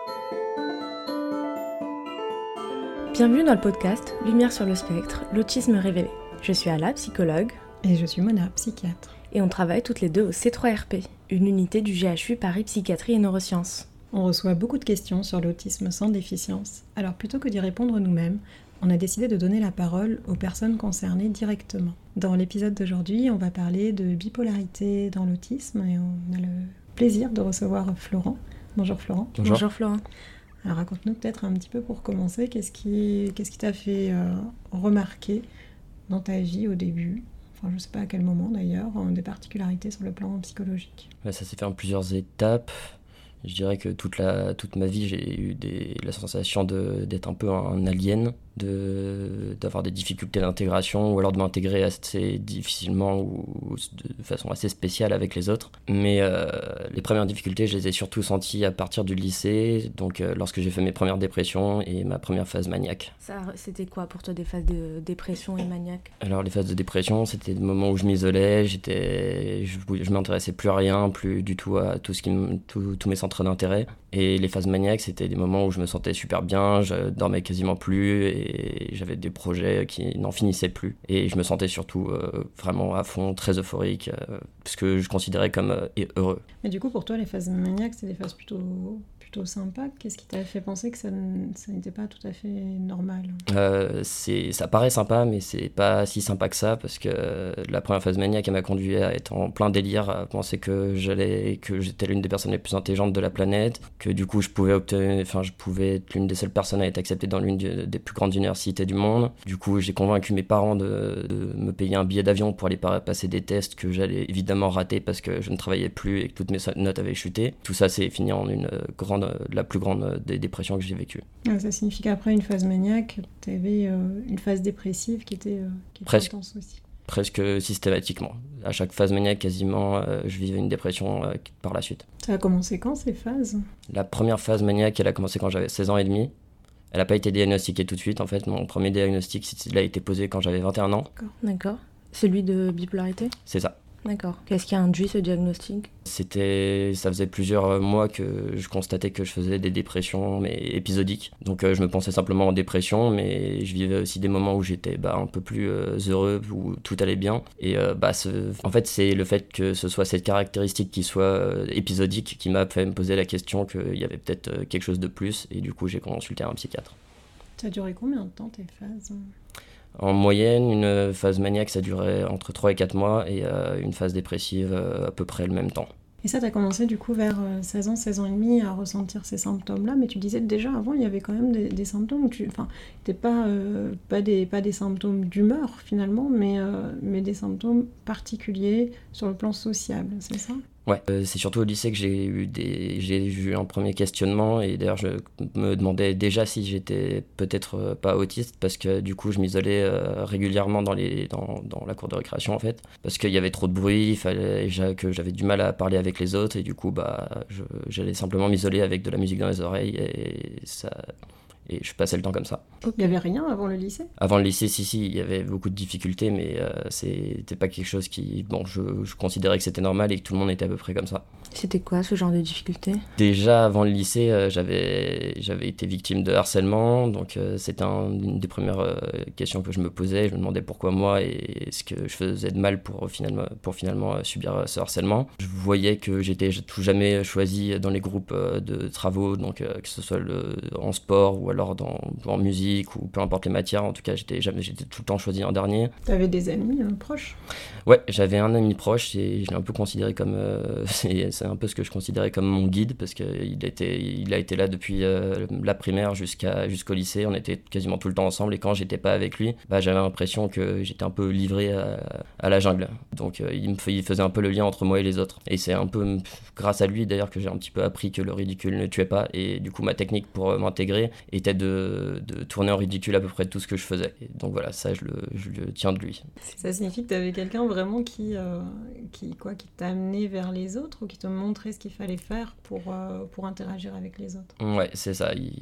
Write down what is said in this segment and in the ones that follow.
Bienvenue dans le podcast Lumière sur le spectre, l'autisme révélé. Je suis Ala, psychologue. Et je suis Mona, psychiatre. Et on travaille toutes les deux au C3RP, une unité du GHU Paris Psychiatrie et Neurosciences. On reçoit beaucoup de questions sur l'autisme sans déficience. Alors plutôt que d'y répondre nous-mêmes, on a décidé de donner la parole aux personnes concernées directement. Dans l'épisode d'aujourd'hui, on va parler de bipolarité dans l'autisme et on a le plaisir de recevoir Florent. Bonjour Florent. Bonjour Florent. Alors raconte-nous peut-être un petit peu pour commencer, qu'est-ce qui t'a fait remarquer dans ta vie au début, enfin je ne sais pas à quel moment d'ailleurs, des particularités sur le plan psychologique. Ça s'est fait en plusieurs étapes. Je dirais que toute ma vie, j'ai eu la sensation d'être un peu un alien, d'avoir des difficultés d'intégration ou alors de m'intégrer assez difficilement ou de façon assez spéciale avec les autres. Mais les premières difficultés, je les ai surtout senties à partir du lycée, donc lorsque j'ai fait mes premières dépressions et ma première phase maniaque. Ça, c'était quoi pour toi des phases de dépression et maniaque ? Alors les phases de dépression, c'était des moments où je m'isolais, je m'intéressais plus à rien, plus du tout à tous mes centres d'intérêt. Et les phases maniaques, c'était des moments où je me sentais super bien, je dormais quasiment plus et j'avais des projets qui n'en finissaient plus. Et je me sentais surtout vraiment à fond, très euphorique, ce que je considérais comme heureux. Mais du coup, pour toi, les phases maniaques, c'est des phases plutôt sympas. Qu'est-ce qui t'a fait penser que ça n'était pas tout à fait normal ? Ça paraît sympa, mais c'est pas si sympa que ça, parce que la première phase maniaque, elle m'a conduit à être en plein délire, à penser que j'étais l'une des personnes les plus intelligentes de la planète, que du coup je pouvais être l'une des seules personnes à être acceptée dans l'une des plus grandes universités du monde. Du coup, j'ai convaincu mes parents de me payer un billet d'avion pour aller passer des tests que j'allais évidemment rater parce que je ne travaillais plus et que toutes mes notes avaient chuté. Tout ça s'est fini en la plus grande des dépressions que j'ai vécues. Ça signifie qu'après une phase maniaque, tu avais une phase dépressive qui était presque intense aussi. Presque systématiquement. À chaque phase maniaque, quasiment, je vivais une dépression par la suite. Ça a commencé quand, ces phases ? La première phase maniaque, elle a commencé quand j'avais 16 ans et demi. Elle n'a pas été diagnostiquée tout de suite, en fait. Mon premier diagnostic, il a été posé quand j'avais 21 ans. D'accord. Celui de bipolarité ? C'est ça. D'accord. Qu'est-ce qui a induit ce diagnostic ? Ça faisait plusieurs mois que je constatais que je faisais des dépressions, mais épisodiques. Donc je me pensais simplement en dépression, mais je vivais aussi des moments où j'étais un peu plus heureux, où tout allait bien. Et en fait, c'est le fait que ce soit cette caractéristique qui soit épisodique qui m'a fait me poser la question qu'il y avait peut-être quelque chose de plus. Et du coup, j'ai consulté un psychiatre. Ça a duré combien de temps, tes phases ? En moyenne, une phase maniaque, ça durait entre 3 et 4 mois et une phase dépressive à peu près le même temps. Et ça, tu as commencé du coup vers 16 ans et demi à ressentir ces symptômes-là, mais tu disais déjà avant, il y avait quand même des symptômes, c'était pas des symptômes d'humeur finalement, mais des symptômes particuliers sur le plan sociable, c'est ça ? Ouais, c'est surtout au lycée que j'ai eu un premier questionnement et d'ailleurs je me demandais déjà si j'étais peut-être pas autiste parce que du coup je m'isolais régulièrement dans la cour de récréation en fait parce qu'il y avait trop de bruit, il fallait que j'avais du mal à parler avec les autres et du coup j'allais simplement m'isoler avec de la musique dans les oreilles et je passais le temps comme ça. Il n'y avait rien avant le lycée ? Avant le lycée, si, il y avait beaucoup de difficultés, mais c'était pas quelque chose je considérais que c'était normal et que tout le monde était à peu près comme ça. C'était quoi ce genre de difficultés ? Déjà avant le lycée, j'avais été victime de harcèlement, donc c'était une des premières questions que je me posais. Je me demandais pourquoi moi et ce que je faisais de mal pour finalement subir ce harcèlement. Je voyais que j'étais jamais choisi dans les groupes de travaux, donc que ce soit en sport ou alors en musique ou peu importe les matières. En tout cas, j'étais tout le temps choisi en dernier. T'avais des amis proches ? Ouais, j'avais un ami proche et je l'ai un peu considéré comme c'est un peu ce que je considérais comme mon guide parce qu'il a été là depuis la primaire jusqu'au lycée. On était quasiment tout le temps ensemble et quand j'étais pas avec lui, j'avais l'impression que j'étais un peu livré à la jungle. Donc il faisait un peu le lien entre moi et les autres. Et c'est un peu grâce à lui d'ailleurs que j'ai un petit peu appris que le ridicule ne tuait pas et du coup ma technique pour m'intégrer était de tourner en ridicule à peu près tout ce que je faisais. Et donc voilà, ça je le tiens de lui. Ça signifie que tu avais quelqu'un vraiment qui t'a amené vers les autres ou qui te montrait ce qu'il fallait faire pour interagir avec les autres. Ouais, c'est ça.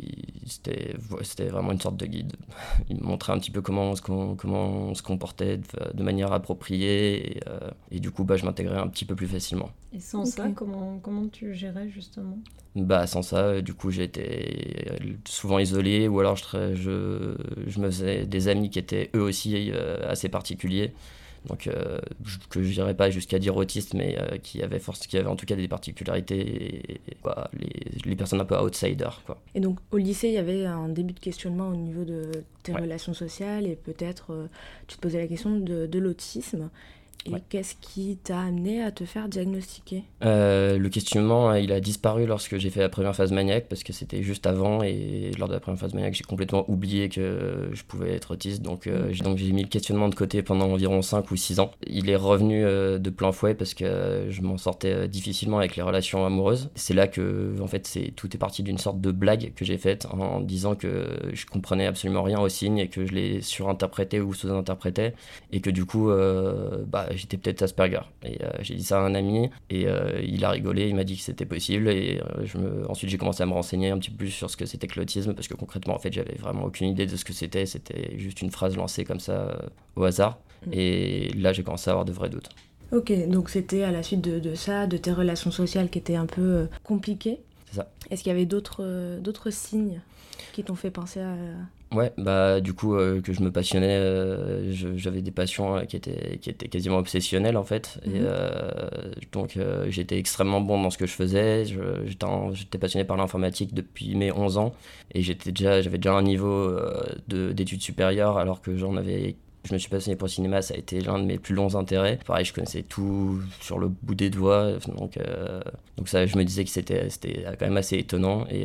c'était vraiment une sorte de guide. Il me montrait un petit peu comment on se comportait de manière appropriée et du coup je m'intégrais un petit peu plus facilement. Et sans ça, comment tu gérais justement ? Sans ça, du coup j'ai été souvent isolé ou alors je me faisais des amis qui étaient eux aussi assez particuliers. Donc que je dirais pas jusqu'à dire autiste, mais qui avaient en tout cas des particularités, les personnes un peu outsiders, quoi. Et donc au lycée, il y avait un début de questionnement au niveau de tes relations sociales et peut-être tu te posais la question de l'autisme. Et qu'est-ce qui t'a amené à te faire diagnostiquer ? Le questionnement, il a disparu lorsque j'ai fait la première phase maniaque, parce que c'était juste avant, et lors de la première phase maniaque, j'ai complètement oublié que je pouvais être autiste, donc j'ai mis le questionnement de côté pendant environ 5 ou 6 ans. Il est revenu de plein fouet parce que je m'en sortais difficilement avec les relations amoureuses. C'est là que, en fait, tout est parti d'une sorte de blague que j'ai faite en disant que je comprenais absolument rien aux signes et que je les surinterprétais ou sous-interprétais, et que du coup, j'étais peut-être Asperger. Et j'ai dit ça à un ami et il a rigolé, il m'a dit que c'était possible et ensuite j'ai commencé à me renseigner un petit peu plus sur ce que c'était que l'autisme, parce que concrètement en fait j'avais vraiment aucune idée de ce que c'était juste une phrase lancée comme ça au hasard. Et là j'ai commencé à avoir de vrais doutes. Ok, donc c'était à la suite de ça, de tes relations sociales qui étaient un peu compliquées. C'est ça. Est-ce qu'il y avait d'autres signes qui t'ont fait penser à... Ouais, du coup, que je me passionnais, j'avais des passions qui étaient quasiment obsessionnelles en fait. Et donc j'étais extrêmement bon dans ce que je faisais. J'étais passionné par l'informatique depuis mes 11 ans et j'avais déjà un niveau d'études supérieures, alors que je me suis passionné pour le cinéma, ça a été l'un de mes plus longs intérêts. Pareil, je connaissais tout sur le bout des doigts, donc ça, je me disais que c'était quand même assez étonnant et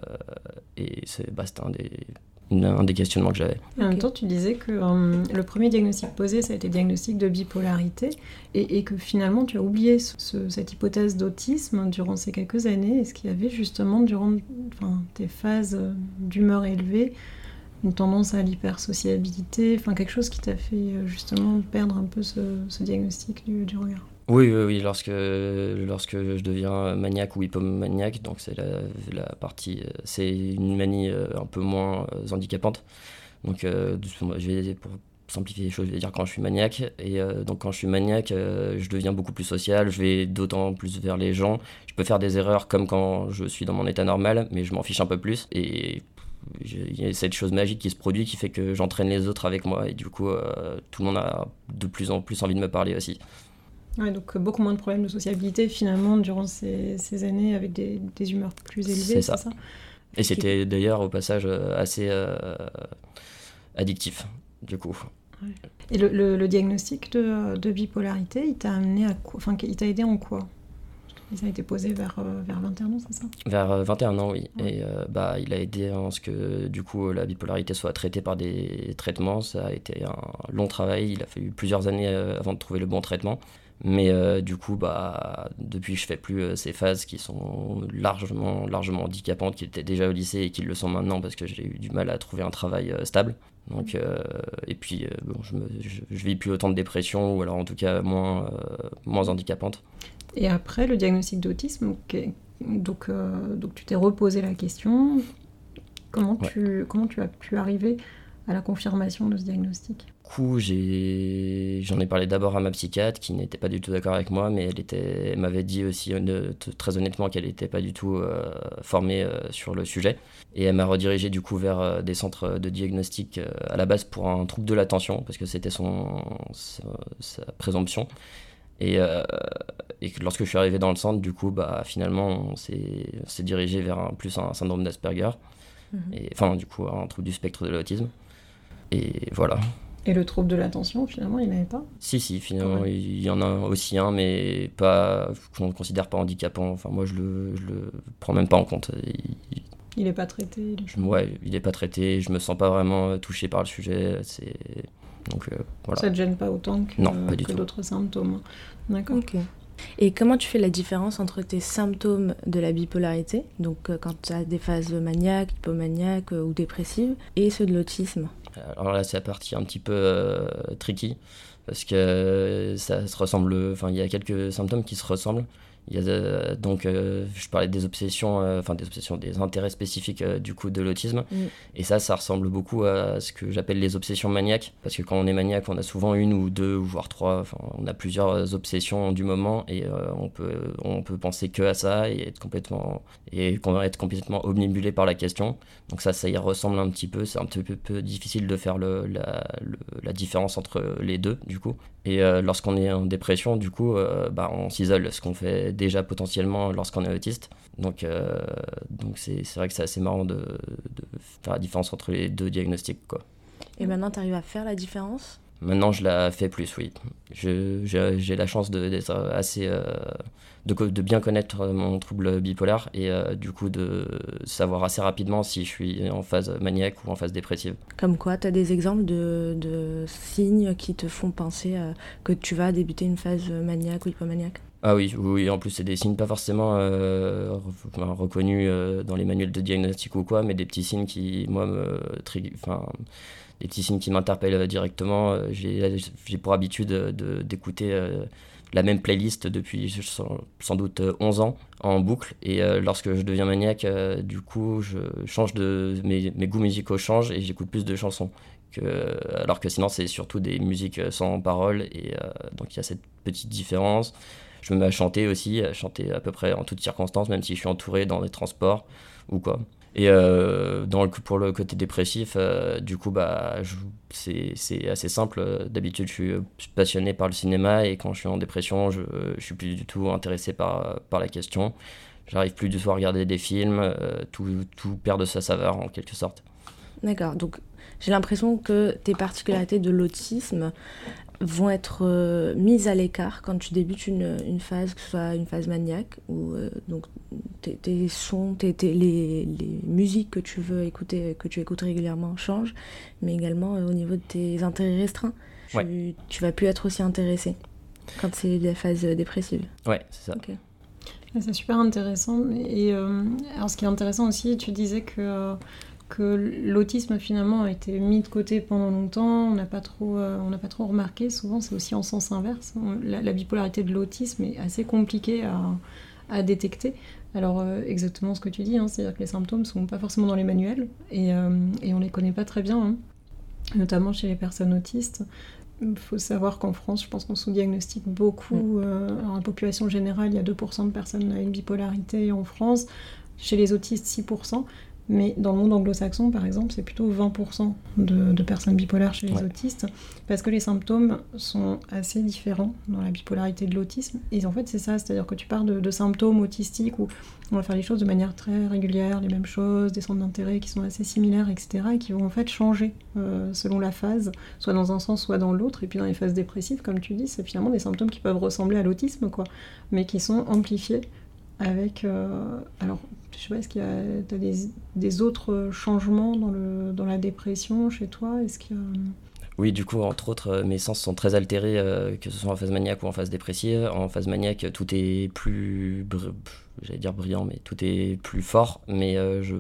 c'était un des questionnements que j'avais. En même temps, tu disais que le premier diagnostic posé, ça a été le diagnostic de bipolarité et que finalement, tu as oublié cette hypothèse d'autisme durant ces quelques années. Est-ce qu'il y avait justement, durant tes phases d'humeur élevée, une tendance à l'hypersociabilité, quelque chose qui t'a fait justement perdre un peu ce diagnostic du regard ? Oui, lorsque je deviens maniaque ou hypomaniaque, donc c'est la partie, c'est une manie un peu moins handicapante. Donc pour simplifier les choses, je vais dire quand je suis maniaque. Et donc quand je suis maniaque, je deviens beaucoup plus social, je vais d'autant plus vers les gens. Je peux faire des erreurs comme quand je suis dans mon état normal, mais je m'en fiche un peu plus. Et il y a cette chose magique qui se produit qui fait que j'entraîne les autres avec moi. Et du coup, tout le monde a de plus en plus envie de me parler aussi. Ouais, donc beaucoup moins de problèmes de sociabilité finalement durant ces années avec des humeurs plus élevées, c'est ça. Et c'était d'ailleurs au passage assez addictif du coup. Ouais. Et le diagnostic de bipolarité, il t'a amené à quoi ? Il t'a aidé en quoi ? Ça a été posé vers 21 ans, c'est ça ? Vers 21 ans, oui. Ouais. Et il a aidé en ce que du coup la bipolarité soit traitée par des traitements. Ça a été un long travail, il a fallu plusieurs années avant de trouver le bon traitement. Mais du coup, depuis, je fais plus ces phases qui sont largement handicapantes, qui étaient déjà au lycée et qui le sont maintenant parce que j'ai eu du mal à trouver un travail stable. Donc, et puis, je vis plus autant de dépression, ou alors en tout cas moins handicapante. Et après, le diagnostic d'autisme, donc tu t'es reposé la question. Comment tu as pu arriver à la confirmation de ce diagnostic ? Du coup, j'en ai parlé d'abord à ma psychiatre qui n'était pas du tout d'accord avec moi, mais elle m'avait dit aussi très honnêtement qu'elle n'était pas du tout formée sur le sujet. Et elle m'a redirigé du coup vers des centres de diagnostic à la base pour un trouble de l'attention, parce que c'était sa présomption. Et que lorsque je suis arrivé dans le centre, du coup, finalement, on s'est dirigé vers plus un syndrome d'Asperger, et du coup, un trouble du spectre de l'autisme. Et voilà. Et le trouble de l'attention, finalement, il n'y en avait pas ? Si, finalement, ouais. Il y en a aussi un, mais pas, qu'on ne considère pas handicapant. Enfin, moi, je le prends même pas en compte. Il n'est pas traité ? Ouais, il n'est pas traité. Je me sens pas vraiment touché par le sujet. Donc, voilà. Ça ne te gêne pas autant que d'autres symptômes ? D'accord. Ok. Et comment tu fais la différence entre tes symptômes de la bipolarité, donc quand tu as des phases maniaques, hypomaniaques ou dépressives, et ceux de l'autisme ? Alors là, c'est la partie un petit peu tricky, parce que ça se ressemble. Enfin, il y a quelques symptômes qui se ressemblent. Il y a donc, je parlais des obsessions, des intérêts spécifiques du coup de l'autisme. Et ça ressemble beaucoup à ce que j'appelle les obsessions maniaques. Parce que quand on est maniaque, on a souvent une ou deux, ou voire trois. Enfin, on a plusieurs obsessions du moment et on peut penser que à ça et qu'on va être complètement omnibulé par la question. Donc ça y ressemble un petit peu. C'est un petit peu difficile de faire la différence entre les deux du coup. Et lorsqu'on est en dépression, du coup, on s'isole, ce qu'on fait déjà potentiellement lorsqu'on est autiste. Donc c'est vrai que c'est assez marrant de faire la différence entre les deux diagnostics, quoi. Et maintenant, tu arrives à faire la différence ? Maintenant, je la fais plus, oui. J'ai la chance d'être assez... de bien connaître mon trouble bipolaire et du coup de savoir assez rapidement si je suis en phase maniaque ou en phase dépressive. Comme quoi, tu as des exemples de signes qui te font penser que tu vas débuter une phase maniaque ou hypomaniaque ? Ah oui, en plus c'est des signes pas forcément reconnus dans les manuels de diagnostic ou quoi, mais des petits signes qui, moi, des petits signes qui m'interpellent directement. J'ai pour habitude d'écouter la même playlist depuis sans doute 11 ans en boucle, et lorsque je deviens maniaque, du coup je change mes goûts musicaux changent et j'écoute plus de chansons. Alors que sinon c'est surtout des musiques sans paroles, et donc il y a cette petite différence. Je me mets à chanter aussi, à peu près en toutes circonstances, même si je suis entouré dans les transports ou quoi. Et pour le côté dépressif, du coup, c'est assez simple. D'habitude, je suis passionné par le cinéma, et quand je suis en dépression, je suis plus du tout intéressé par la question. J'arrive plus du tout à regarder des films, tout perd de sa saveur en quelque sorte. D'accord, donc j'ai l'impression que tes particularités de l'autisme vont être mises à l'écart quand tu débutes une phase, que ce soit une phase maniaque, où donc tes sons, les musiques que tu veux écouter, que tu écoutes régulièrement changent, mais également au niveau de tes intérêts restreints. Ouais. Tu vas plus être aussi intéressé quand c'est la phase dépressive. Ouais, c'est ça. Okay. C'est super intéressant. Et alors ce qui est intéressant aussi, tu disais que l'autisme finalement a été mis de côté pendant longtemps, on n'a pas trop remarqué. Souvent c'est aussi en sens inverse. La bipolarité de l'autisme est assez compliquée à détecter. Alors exactement ce que tu dis, c'est-à-dire que les symptômes ne sont pas forcément dans les manuels, et on ne les connaît pas très bien, notamment chez les personnes autistes. Il faut savoir qu'en France, je pense qu'on sous-diagnostique beaucoup. Alors, en population générale, il y a 2% de personnes avec bipolarité en France. Chez les autistes, 6%. Mais dans le monde anglo-saxon, par exemple, c'est plutôt 20% de personnes bipolaires chez les autistes, parce que les symptômes sont assez différents dans la bipolarité de l'autisme. Et en fait, c'est ça, c'est-à-dire que tu pars de symptômes autistiques où on va faire les choses de manière très régulière, les mêmes choses, des centres d'intérêt qui sont assez similaires, etc., et qui vont en fait changer selon la phase, soit dans un sens, soit dans l'autre. Et puis dans les phases dépressives, comme tu dis, c'est finalement des symptômes qui peuvent ressembler à l'autisme, quoi, mais qui sont amplifiés avec... alors, je sais pas, est-ce qu'il y a t'as des autres changements dans la dépression chez toi ? Est-ce qu'il y a... Oui, du coup, entre autres, mes sens sont très altérés, que ce soit en phase maniaque ou en phase dépressive. En phase maniaque, tout est plus... j'allais dire brillant, mais tout est plus fort, mais je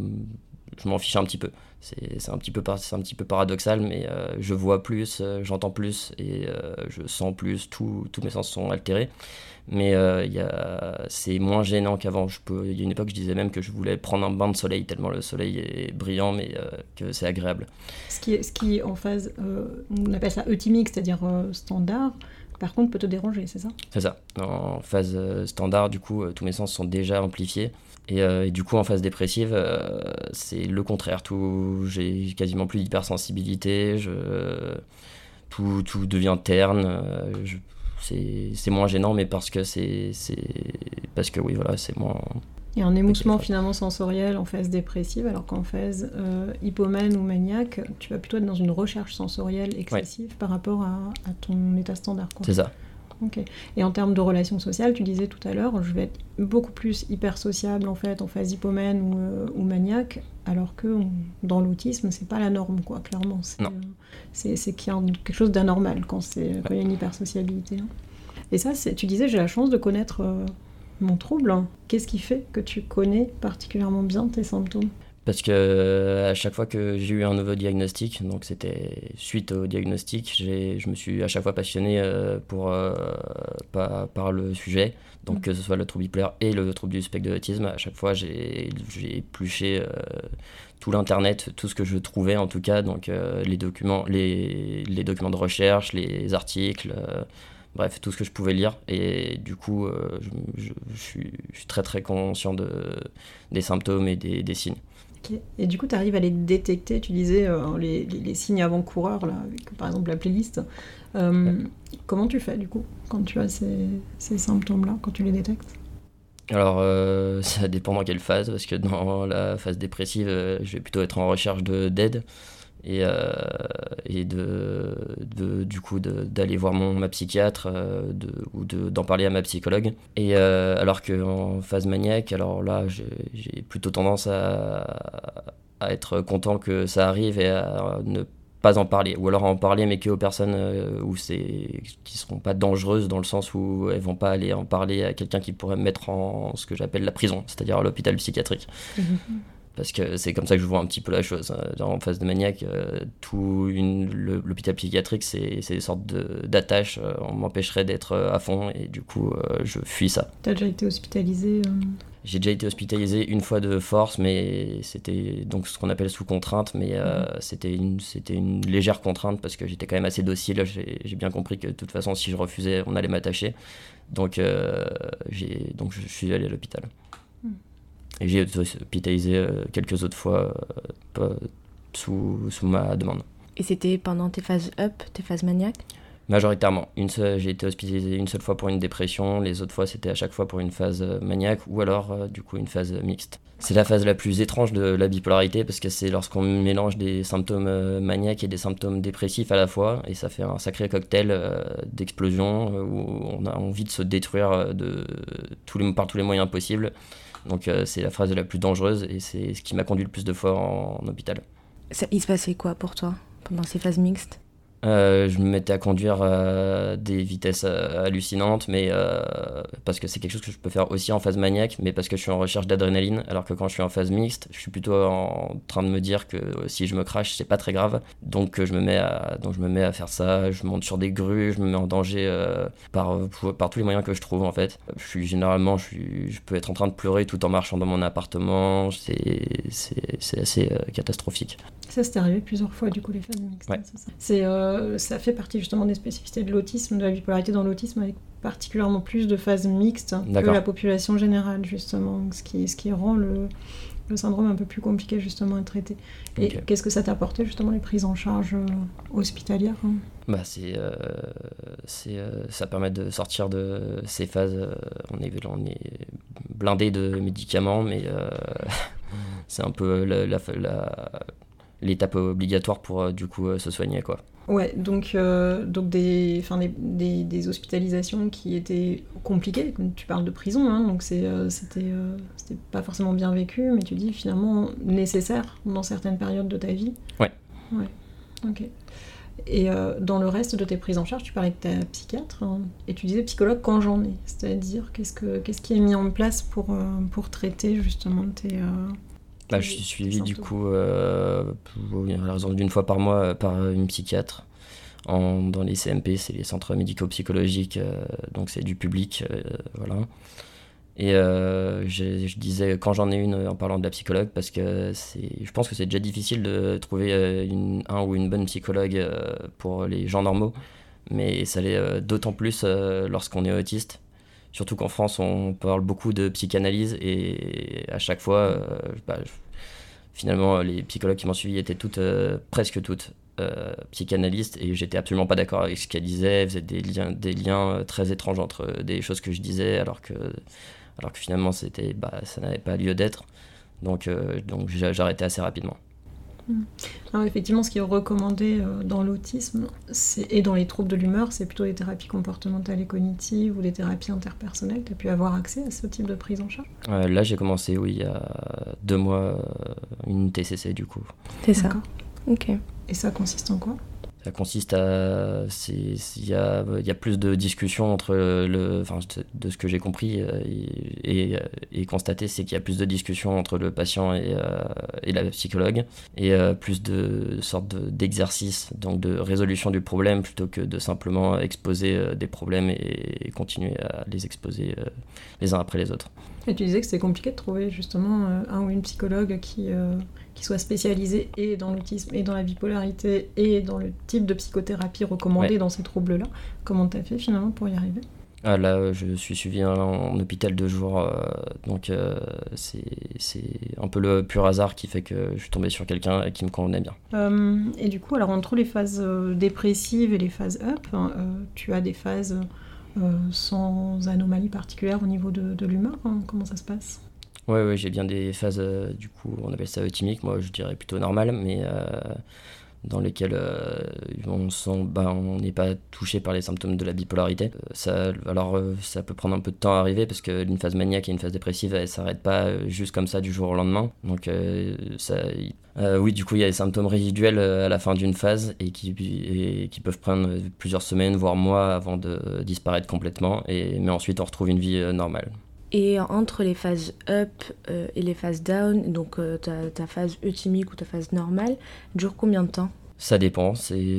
m'en fiche un petit peu. C'est un petit peu paradoxal, mais je vois plus, j'entends plus, et je sens plus, tous mes sens sont altérés. Mais c'est moins gênant qu'avant. Il y a une époque, je disais même que je voulais prendre un bain de soleil, tellement le soleil est brillant, mais que c'est agréable. Ce qui est en phase, on appelle ça euthymique, c'est-à-dire standard, par contre peut te déranger, c'est ça ? C'est ça. En phase standard, du coup, tous mes sens sont déjà amplifiés. Et du coup, en phase dépressive, c'est le contraire. J'ai quasiment plus d'hypersensibilité, tout devient terne. C'est moins gênant, mais parce que oui, voilà, c'est moins... Il y a un émoussement finalement sensoriel en phase dépressive, alors qu'en phase hypomane ou maniaque, tu vas plutôt être dans une recherche sensorielle excessive par rapport à ton état standard, quoi. C'est ça. Ok. Et en termes de relations sociales, tu disais tout à l'heure, je vais être beaucoup plus hyper sociable en fait en phase hypomane ou maniaque, alors que dans l'autisme, c'est pas la norme, quoi, clairement. C'est qu'il y a quelque chose d'anormal quand il y a une hypersociabilité. Et ça, tu disais, j'ai la chance de connaître mon trouble. Qu'est-ce qui fait que tu connais particulièrement bien tes symptômes ? Parce que à chaque fois que j'ai eu un nouveau diagnostic, donc c'était suite au diagnostic, je me suis à chaque fois passionné par le sujet. Donc que ce soit le trouble bipolaire et le trouble du spectre de l'autisme, à chaque fois j'ai épluché tout l'internet, tout ce que je trouvais en tout cas, donc les documents de recherche, les articles, bref, tout ce que je pouvais lire. Et du coup, je suis très très conscient des symptômes et des signes. Okay. Et du coup, tu arrives à les détecter, tu disais les signes avant-coureurs, là, avec par exemple la playlist. Comment tu fais du coup quand tu as ces symptômes-là, quand tu les détectes? Alors, ça dépend dans quelle phase, parce que dans la phase dépressive, je vais plutôt être en recherche d'aide et du coup d'aller voir ma psychiatre ou d'en parler à ma psychologue. Et alors qu'en phase maniaque, alors là, j'ai plutôt tendance à être content que ça arrive et à ne pas en parler, ou alors à en parler mais qu'aux personnes qui seront pas dangereuses, dans le sens où elles vont pas aller en parler à quelqu'un qui pourrait me mettre en ce que j'appelle la prison, c'est-à-dire à l'hôpital psychiatrique. Parce que c'est comme ça que je vois un petit peu la chose. En phase de maniaque, l'hôpital psychiatrique, c'est des sortes d'attaches. On m'empêcherait d'être à fond et du coup, je fuis ça. T'as déjà été hospitalisé J'ai déjà été hospitalisé une fois de force, mais c'était donc ce qu'on appelle sous contrainte, mais c'était une légère contrainte parce que j'étais quand même assez docile. J'ai bien compris que de toute façon, si je refusais, on allait m'attacher. Donc je suis allé à l'hôpital. Et j'ai été hospitalisé quelques autres fois sous ma demande. Et c'était pendant tes phases up, tes phases maniaques? Majoritairement. J'ai été hospitalisé une seule fois pour une dépression, les autres fois c'était à chaque fois pour une phase maniaque ou alors du coup une phase mixte. C'est la phase la plus étrange de la bipolarité parce que c'est lorsqu'on mélange des symptômes maniaques et des symptômes dépressifs à la fois et ça fait un sacré cocktail d'explosion où on a envie de se détruire par tous les moyens possibles. Donc c'est la phase la plus dangereuse et c'est ce qui m'a conduit le plus de fois en hôpital. Il se passait quoi pour toi pendant ces phases mixtes? Je me mettais à conduire à des vitesses hallucinantes, mais parce que c'est quelque chose que je peux faire aussi en phase maniaque, mais parce que je suis en recherche d'adrénaline, alors que quand je suis en phase mixte, je suis plutôt en train de me dire que si je me crache, c'est pas très grave. Donc je me mets à faire ça, je monte sur des grues, je me mets en danger par tous les moyens que je trouve en fait. Je peux être en train de pleurer tout en marchant dans mon appartement, c'est assez catastrophique. Ça, c'est arrivé plusieurs fois, du coup, les phases mixtes. Ouais. C'est ça. Ça fait partie justement des spécificités de l'autisme, de la bipolarité dans l'autisme, avec particulièrement plus de phases mixtes que la population générale, justement, ce qui rend le syndrome un peu plus compliqué, justement, à traiter. Et qu'est-ce que ça t'a apporté, justement, les prises en charge hospitalières ça permet de sortir de ces phases. On est blindé de médicaments, mais c'est un peu l'étape obligatoire pour du coup se soigner quoi. Ouais, donc des hospitalisations qui étaient compliquées, comme tu parles de prison, hein, donc c'était pas forcément bien vécu, mais tu dis finalement nécessaire dans certaines périodes de ta vie. Ouais. Ok. Et dans le reste de tes prises en charge, tu parlais de ta psychiatre, hein, et tu disais psychologue quand j'en ai, c'est-à-dire qu'est-ce qui est mis en place pour traiter justement tes... je suis suivi du coup à la raison d'une fois par mois par une psychiatre dans les CMP, c'est les centres médico-psychologiques, donc c'est du public, voilà. Et je disais quand j'en ai une en parlant de la psychologue parce que je pense que c'est déjà difficile de trouver un ou une bonne psychologue pour les gens normaux, mais ça l'est d'autant plus lorsqu'on est autiste. Surtout qu'en France, on parle beaucoup de psychanalyse et à chaque fois, finalement, les psychologues qui m'ont suivi étaient presque toutes psychanalystes et j'étais absolument pas d'accord avec ce qu'elles disaient. Elles faisaient des liens très étranges entre des choses que je disais alors que finalement, ça n'avait pas lieu d'être. Donc j'ai arrêté assez rapidement. Alors effectivement, ce qui est recommandé dans l'autisme et dans les troubles de l'humeur, c'est plutôt les thérapies comportementales et cognitives ou les thérapies interpersonnelles. Tu as pu avoir accès à ce type de prise en charge? Là, j'ai commencé, oui, il y a 2 mois, une TCC du coup. C'est ça. D'accord. Ok. Et ça consiste en quoi? Ça consiste à... Il y a plus de discussions entre de ce que j'ai compris et constaté, c'est qu'il y a plus de discussions entre le patient et la psychologue, et plus de sortes d'exercices, donc de résolution du problème, plutôt que de simplement exposer des problèmes et continuer à les exposer les uns après les autres. Et tu disais que c'était compliqué de trouver justement un ou une psychologue qui soit spécialisée et dans l'autisme et dans la bipolarité et dans le type de psychothérapie recommandée dans ces troubles-là. Comment t'as fait finalement pour y arriver ? Là, je suis suivi en hôpital 2 jours, donc c'est un peu le pur hasard qui fait que je suis tombé sur quelqu'un qui me convenait bien. Et du coup, alors entre les phases dépressives et les phases up, tu as des phases sans anomalie particulière au niveau de l'humeur, comment ça se passe ? Ouais, j'ai bien des phases, du coup, on appelle ça euthymique, moi je dirais plutôt normales, mais dans lesquelles on n'est pas touché par les symptômes de la bipolarité. Ça peut prendre un peu de temps à arriver, parce qu'une phase maniaque et une phase dépressive, elles ne s'arrêtent pas juste comme ça du jour au lendemain. Donc oui, du coup, il y a des symptômes résiduels à la fin d'une phase et qui peuvent prendre plusieurs semaines, voire mois avant de disparaître complètement, mais ensuite on retrouve une vie normale. Et entre les phases up et les phases down, donc ta phase euthymique ou ta phase normale, dure combien de temps ? Ça dépend.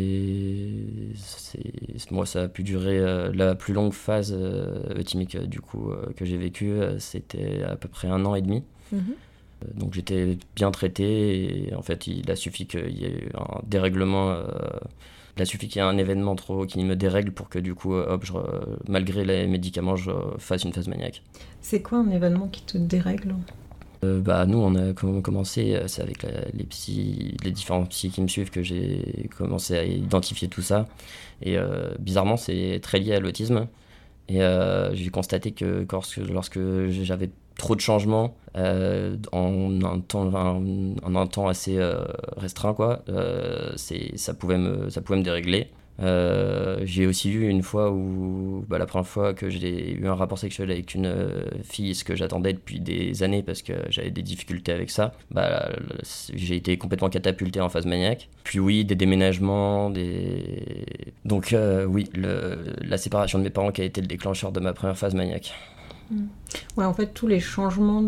Moi, ça a pu durer. La plus longue phase euthymique du coup, que j'ai vécue, c'était à peu près 1 an et demi. Donc j'étais bien traité, et en fait il a suffi qu'il y ait un dérèglement. Il a suffi qu'il y ait un événement qui me dérègle pour que du coup, malgré les médicaments, je fasse une phase maniaque. C'est quoi un événement qui te dérègle ? Nous, on a commencé, c'est avec les différents psys qui me suivent, que j'ai commencé à identifier tout ça. Et bizarrement, c'est très lié à l'autisme. Et j'ai constaté que lorsque j'avais trop de changements en un temps assez restreint, ça pouvait me dérégler. J'ai aussi eu une fois où, la première fois que j'ai eu un rapport sexuel avec une fille, ce que j'attendais depuis des années parce que j'avais des difficultés avec ça, j'ai été complètement catapulté en phase maniaque. Puis oui, des déménagements, donc oui, la séparation de mes parents qui a été le déclencheur de ma première phase maniaque. Ouais, en fait, tous les changements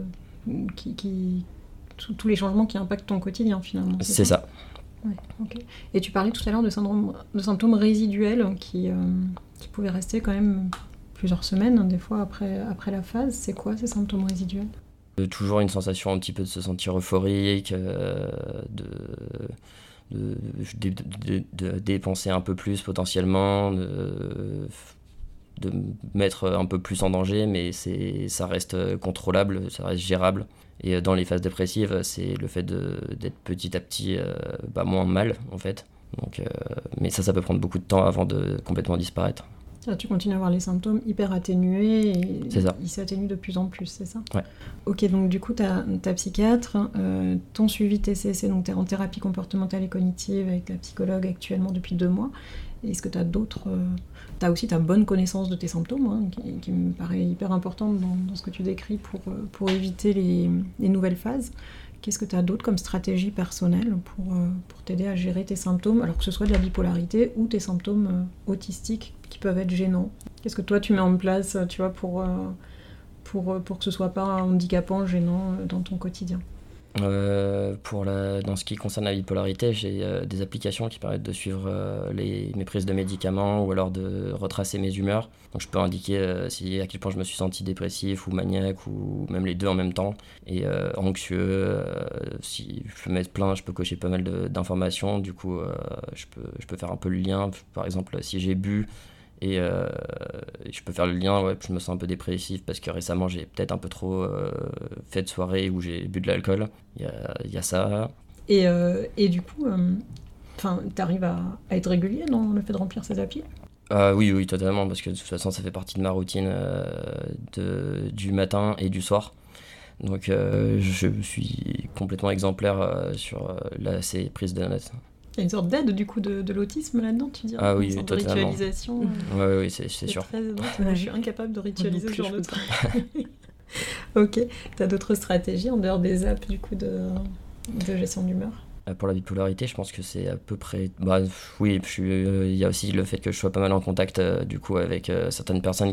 tous les changements qui impactent ton quotidien finalement. C'est ça. Ouais, ok. Et tu parlais tout à l'heure de symptômes résiduels qui pouvaient rester quand même plusieurs semaines, des fois après la phase. C'est quoi ces symptômes résiduels ? Toujours une sensation un petit peu de se sentir euphorique, de dépenser un peu plus potentiellement, de me mettre un peu plus en danger, mais ça reste contrôlable, ça reste gérable. Et dans les phases dépressives, c'est le fait d'être petit à petit moins mal, en fait. Donc, mais ça peut prendre beaucoup de temps avant de complètement disparaître. Tu continues à avoir les symptômes hyper atténués et ils s'atténuent de plus en plus, c'est ça ? Ouais. Ok, donc du coup, ta psychiatre, ton suivi TCC, donc tu es en thérapie comportementale et cognitive avec la psychologue actuellement depuis 2 mois. Est-ce que tu as d'autres... tu as aussi ta bonne connaissance de tes symptômes, qui me paraît hyper importante dans ce que tu décris pour éviter les nouvelles phases. Qu'est-ce que tu as d'autre comme stratégie personnelle pour t'aider à gérer tes symptômes, alors que ce soit de la bipolarité ou tes symptômes autistiques qui peuvent être gênants ? Qu'est-ce que toi tu mets en place, tu vois, pour que ce soit pas handicapant, gênant dans ton quotidien ? Dans ce qui concerne la bipolarité, j'ai des applications qui permettent de suivre mes prises de médicaments ou alors de retracer mes humeurs. Donc je peux indiquer à quel point je me suis senti dépressif ou maniaque ou même les deux en même temps. Et anxieux, si je peux mettre plein, je peux cocher pas mal d'informations. Du coup, je peux faire un peu le lien. Par exemple, si j'ai bu, et je peux faire le lien, je me sens un peu dépressif parce que récemment j'ai peut-être un peu trop fait de soirée où j'ai bu de l'alcool. Il y a ça. Et du coup, t'arrives à être régulier dans le fait de remplir ces applis ? Oui, totalement, parce que de toute façon ça fait partie de ma routine du matin et du soir. Donc je suis complètement exemplaire sur ces prises de notes. Il y a une sorte d'aide du coup de l'autisme là-dedans, tu dirais ? Oui, une sorte totalement. De ritualisation. Oui, c'est sûr. Très aidant. Je suis incapable de ritualiser ce genre de truc. Ok. T'as d'autres stratégies en dehors des apps du coup de gestion d'humeur ? Pour la bipolarité, je pense que c'est à peu près... Bah, oui, il y a aussi le fait que je sois pas mal en contact du coup avec certaines personnes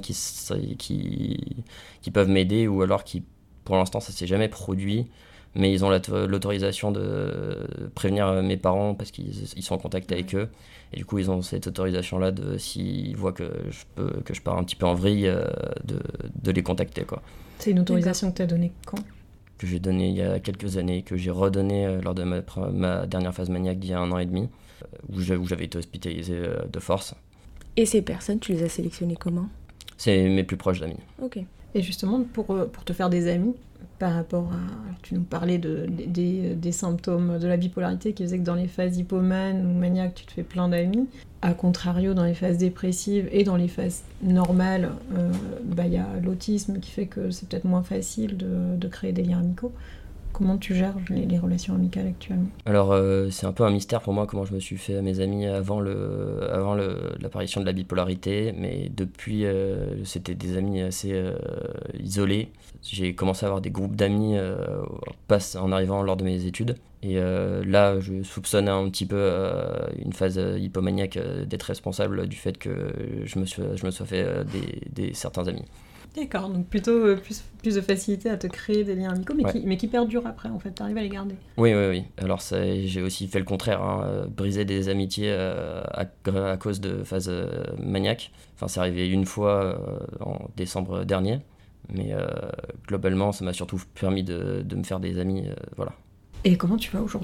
qui peuvent m'aider ou alors qui, pour l'instant, ça s'est jamais produit, mais ils ont l'autorisation de prévenir mes parents parce qu'ils sont en contact avec eux. Et du coup, ils ont cette autorisation-là de, s'ils voient que je pars un petit peu en vrille, de les contacter, quoi. C'est une autorisation que tu as donnée quand ? Que j'ai donné il y a quelques années, que j'ai redonné lors de ma dernière phase maniaque d'il y a 1 an et demi, où j'avais été hospitalisé de force. Et ces personnes, tu les as sélectionnées comment ? C'est mes plus proches amis. Ok. Et justement, pour te faire des amis, par rapport à... Tu nous parlais des symptômes de la bipolarité qui faisaient que dans les phases hypomanes ou maniaques, tu te fais plein d'amis. A contrario, dans les phases dépressives et dans les phases normales, y a l'autisme qui fait que c'est peut-être moins facile de créer des liens amicaux. Comment tu gères les relations amicales actuellement ? Alors, c'est un peu un mystère pour moi comment je me suis fait mes amis avant l'apparition de la bipolarité, mais depuis, c'était des amis assez isolés. J'ai commencé à avoir des groupes d'amis en arrivant lors de mes études. Et là, je soupçonne un petit peu une phase hypomaniaque d'être responsable du fait que je me sois fait certains amis. D'accord, donc plutôt plus de facilité à te créer des liens amicaux, mais qui perdurent après, en fait, t'arrives à les garder. Oui. Alors j'ai aussi fait le contraire, briser des amitiés à cause de phases maniaques. Enfin, c'est arrivé une fois en décembre dernier, mais globalement, ça m'a surtout permis de me faire des amis, voilà. Et comment tu vas aujourd'hui ?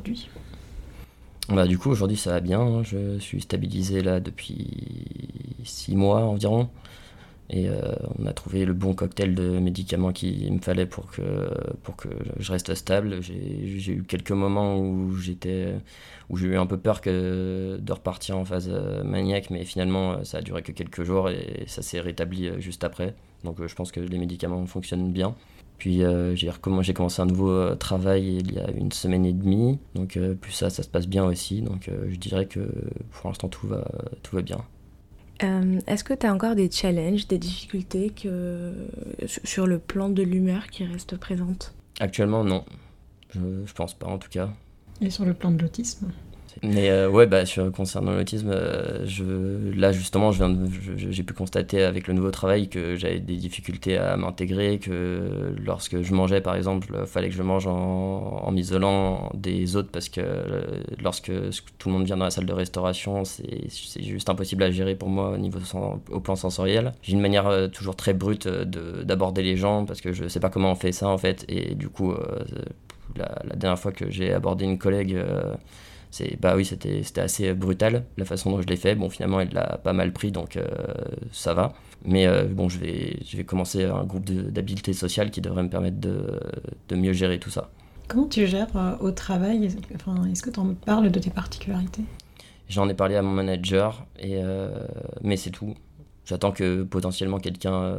Du coup, aujourd'hui, ça va bien. Je suis stabilisé là depuis 6 mois environ. Et on a trouvé le bon cocktail de médicaments qu'il me fallait pour que je reste stable. J'ai eu quelques moments où j'ai eu un peu peur de repartir en phase maniaque, mais finalement ça a duré que quelques jours et ça s'est rétabli juste après. Donc je pense que les médicaments fonctionnent bien. Puis j'ai commencé un nouveau travail il y a 1 semaine et demie. Donc plus ça se passe bien aussi. Donc je dirais que pour l'instant tout va bien. Est-ce que tu as encore des challenges, des difficultés sur le plan de l'humeur qui restent présentes ? Actuellement, non. Je pense pas, en tout cas. Et sur le plan de l'autisme ? Mais concernant l'autisme, là justement, j'ai pu constater avec le nouveau travail que j'avais des difficultés à m'intégrer, que lorsque je mangeais par exemple, il fallait que je mange en m'isolant des autres parce que lorsque tout le monde vient dans la salle de restauration, c'est juste impossible à gérer pour moi au plan sensoriel. J'ai une manière toujours très brute d'aborder les gens parce que je sais pas comment on fait ça en fait, et du coup, la dernière fois que j'ai abordé une collègue, c'était assez brutal la façon dont je l'ai fait. Bon, finalement, elle l'a pas mal pris, donc ça va. Mais je vais commencer un groupe d'habileté sociale qui devrait me permettre de mieux gérer tout ça. Comment tu gères au travail ? Est-ce que tu en parles de tes particularités ? J'en ai parlé à mon manager, mais c'est tout. J'attends que potentiellement quelqu'un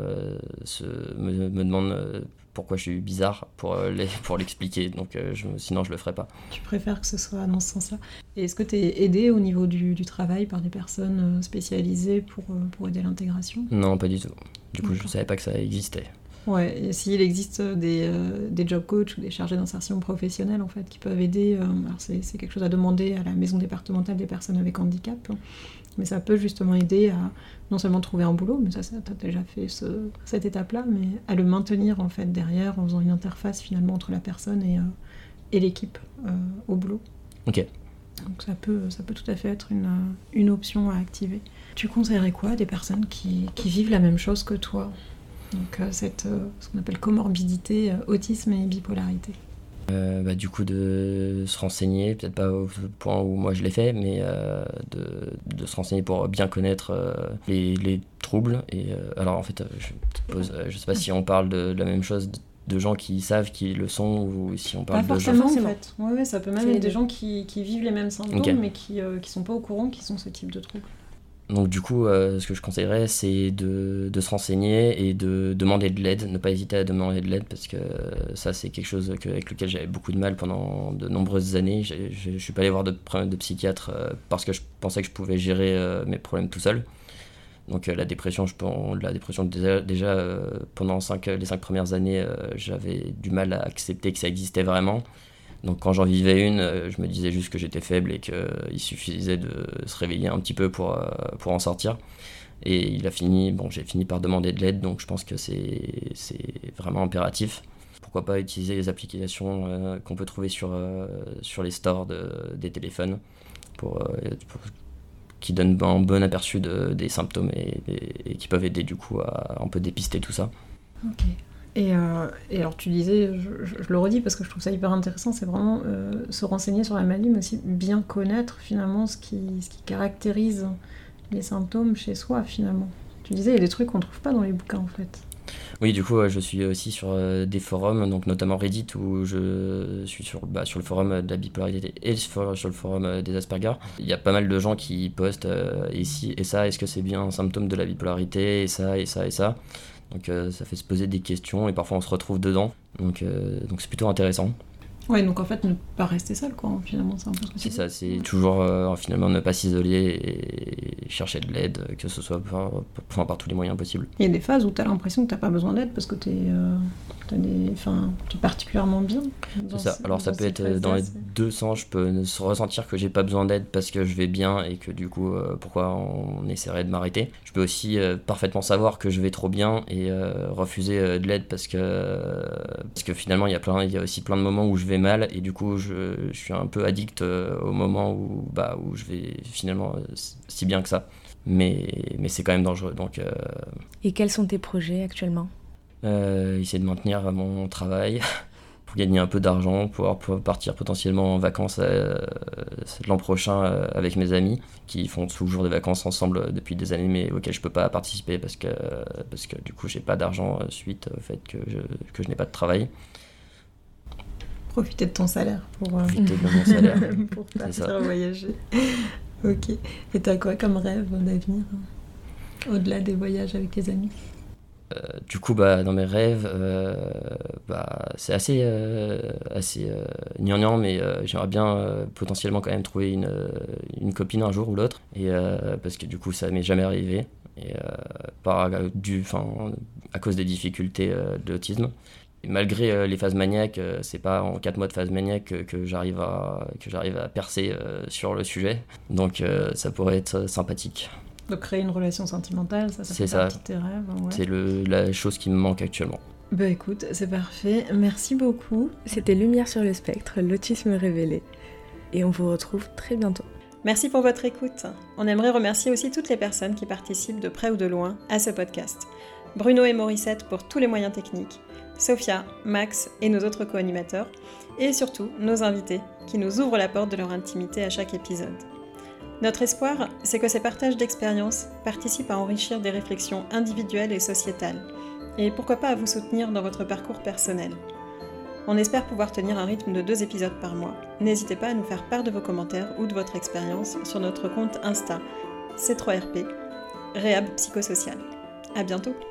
me demande pourquoi je suis bizarre pour l'expliquer, donc sinon je le ferai pas. Tu préfères que ce soit dans ce sens-là. Et est-ce que tu es aidé au niveau du travail par des personnes spécialisées pour aider l'intégration ? Non, pas du tout. Du coup, je savais pas que ça existait. Ouais, et s'il existe des job coachs ou des chargés d'insertion professionnelle en fait, qui peuvent aider, alors c'est quelque chose à demander à la maison départementale des personnes avec handicap, mais ça peut justement aider à non seulement trouver un boulot, mais ça t'as déjà fait cette étape-là, mais à le maintenir en fait derrière en faisant une interface finalement entre la personne et l'équipe au boulot. Ok. Donc ça peut tout à fait être une option à activer. Tu conseillerais quoi à des personnes qui vivent la même chose que toi ? Donc ce qu'on appelle comorbidité, autisme et bipolarité. Du coup de se renseigner, peut-être pas au point où moi je l'ai fait, mais de se renseigner pour bien connaître les troubles. Et alors en fait, je sais pas si on parle de la même chose de gens qui savent qu'ils le sont ou si on parle de gens... Pas forcément en fait. Ouais, ça peut même être des gens qui vivent les mêmes symptômes, okay, mais qui sont pas au courant qu'ils ont ce type de troubles. Donc du coup, ce que je conseillerais, c'est de se renseigner et de demander de l'aide, ne pas hésiter à demander de l'aide, parce que ça, c'est quelque chose avec lequel j'avais beaucoup de mal pendant de nombreuses années. Je suis pas allé voir de psychiatre parce que je pensais que je pouvais gérer mes problèmes tout seul. Donc la dépression déjà pendant les 5 premières années, j'avais du mal à accepter que ça existait vraiment. Donc quand j'en vivais une, je me disais juste que j'étais faible et qu'il suffisait de se réveiller un petit peu pour en sortir. Et j'ai fini par demander de l'aide, donc je pense que c'est vraiment impératif. Pourquoi pas utiliser les applications qu'on peut trouver sur les stores des téléphones qui donnent un bon aperçu des symptômes et qui peuvent aider du coup à un peu dépister tout ça. Ok. Et alors tu disais, je le redis parce que je trouve ça hyper intéressant, c'est vraiment se renseigner sur la maladie, mais aussi bien connaître finalement ce qui caractérise les symptômes chez soi finalement. Tu disais, il y a des trucs qu'on ne trouve pas dans les bouquins en fait. Oui, du coup, je suis aussi sur des forums, donc notamment Reddit, où je suis sur le forum de la bipolarité et sur le forum des Asperger. Il y a pas mal de gens qui postent ici et ça, est-ce que c'est bien un symptôme de la bipolarité, et ça, et ça, et ça. Donc ça fait se poser des questions et parfois on se retrouve dedans, donc c'est plutôt intéressant. Ouais, donc en fait, ne pas rester seul, quoi, finalement, c'est un peu ce que c'est ça, c'est toujours finalement ne pas s'isoler et chercher de l'aide, que ce soit par tous les moyens possibles. Il y a des phases où tu as l'impression que tu n'as pas besoin d'aide parce que tu es particulièrement bien. C'est ça, alors ça peut être dans les deux sens, je peux ressentir que j'ai pas besoin d'aide parce que je vais bien et que du coup, pourquoi on essaierait de m'arrêter. Je peux aussi parfaitement savoir que je vais trop bien et refuser de l'aide parce que finalement, il y a aussi plein de moments où je vais mal et du coup je suis un peu addict au moment où je vais finalement si bien que ça, mais c'est quand même dangereux, donc Et quels sont tes projets actuellement ? Essayer de maintenir mon travail pour gagner un peu d'argent, pouvoir partir potentiellement en vacances l'an prochain avec mes amis qui font toujours des vacances ensemble depuis des années mais auxquelles je peux pas participer parce que du coup j'ai pas d'argent suite au fait que je n'ai pas de travail. Profiter de ton salaire pour profiter de mon salaire pour partir voyager. Ok. Et t'as quoi comme rêve d'avenir au-delà des voyages avec tes amis? Du coup, dans mes rêves, c'est assez gnangnan, mais j'aimerais bien potentiellement quand même trouver une copine un jour ou l'autre, et parce que du coup, ça m'est jamais arrivé, et à cause des difficultés de l'autisme. Et malgré les phases maniaques, c'est pas en 4 mois de phase maniaque que j'arrive à percer sur le sujet, donc ça pourrait être sympathique. Donc créer une relation sentimentale, ça fait partie de tes rêves. Ouais. C'est la chose qui me manque actuellement. Bah écoute, c'est parfait. Merci beaucoup. C'était Lumière sur le spectre, l'autisme révélé. Et on vous retrouve très bientôt. Merci pour votre écoute. On aimerait remercier aussi toutes les personnes qui participent de près ou de loin à ce podcast. Bruno et Morissette pour tous les moyens techniques, Sophia, Max et nos autres co-animateurs, et surtout nos invités qui nous ouvrent la porte de leur intimité à chaque épisode. Notre espoir, c'est que ces partages d'expériences participent à enrichir des réflexions individuelles et sociétales, et pourquoi pas à vous soutenir dans votre parcours personnel. On espère pouvoir tenir un rythme de 2 épisodes par mois. N'hésitez pas à nous faire part de vos commentaires ou de votre expérience sur notre compte Insta, C3RP, Réhab Psychosocial. À bientôt!